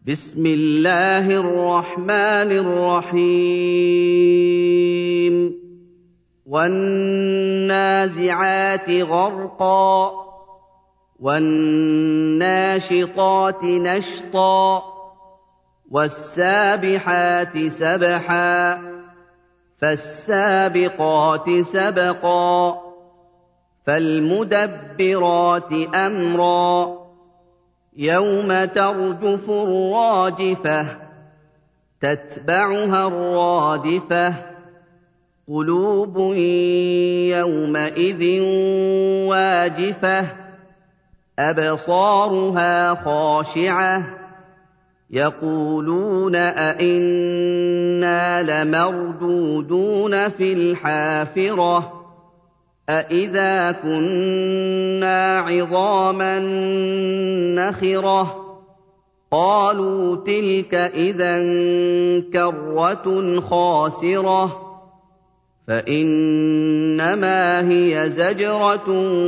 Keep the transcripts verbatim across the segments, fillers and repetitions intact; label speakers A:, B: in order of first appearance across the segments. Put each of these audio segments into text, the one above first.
A: بسم الله الرحمن الرحيم والنازعات غرقا والناشطات نشطا والسابحات سبحا فالسابقات سبقا فالمدبرات أمرا يوم ترجف الراجفة تتبعها الرادفة قلوب يومئذ واجفة أبصارها خاشعة يقولون أئنا لمردودون في الحافرة أئذا كنا عظاما نخرة قالوا تلك إذا كرة خاسرة فإنما هي زجرة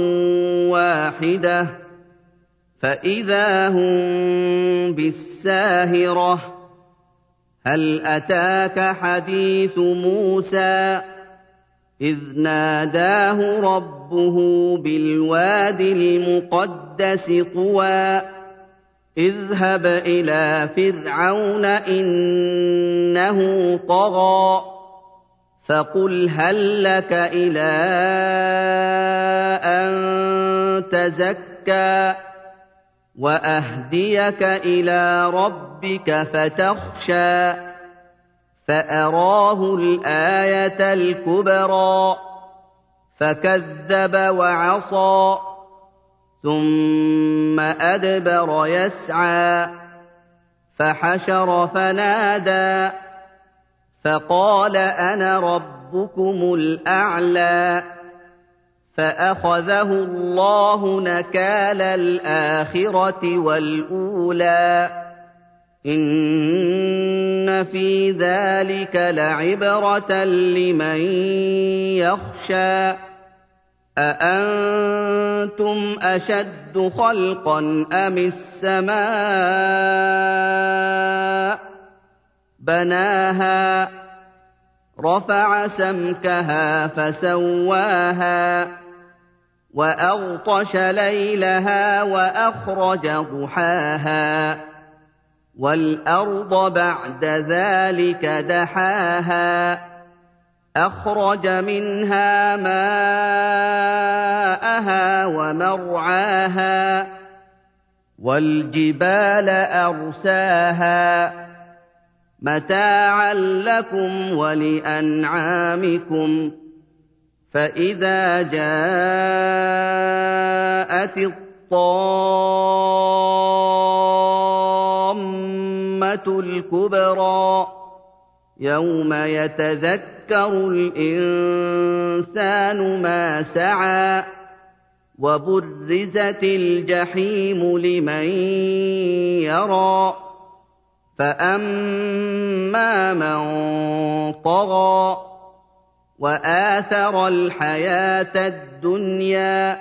A: واحدة فإذا هم بالساهرة هل أتاك حديث موسى إذ ناداه ربه بالواد المقدس طوى اذهب إلى فرعون إنه طغى فقل هل لك إلى أن تزكى وأهديك إلى ربك فتخشى فأراه الآية الكبرى فكذب وعصى ثم أدبر يسعى فحشر فنادى فقال أنا ربكم الأعلى فأخذه الله نكال الآخرة والأولى إن في ذلك لعبرة لمن يخشى أأنتم أشد خلقا أم السماء بناها رفع سمكها فسواها وأغطش ليلها وأخرج ضحاها والأرض بعد ذلك دحاها أخرج منها ماءها ومرعاها والجبال أرساها متاعا لكم ولأنعامكم فإذا جاءت الطامة الكبرى يوم يتذكر الإنسان ما سعى وبرزت الجحيم لمن يرى فأما من طغى وآثر الحياة الدنيا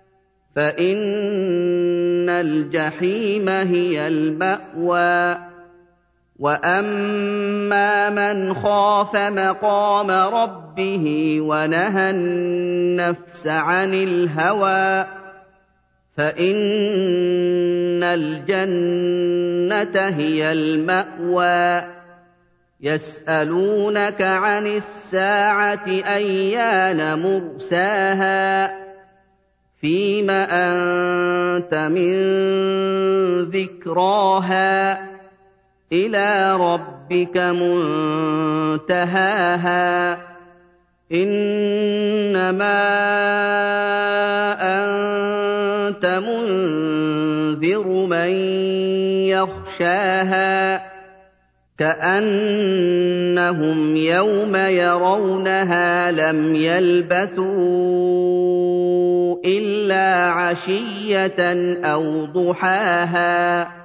A: فإن الجحيم هي المأوى وأما من خاف مقام ربه ونهى النفس عن الهوى فإن الجنة هي المأوى يسألونك عن الساعة أيان مرساها فيم أنت من ذكراها إلى ربك منتهاها إنما أنت منذر من يخشاها كأنهم يوم يرونها لم يلبثوا إلا عشية أو ضحاها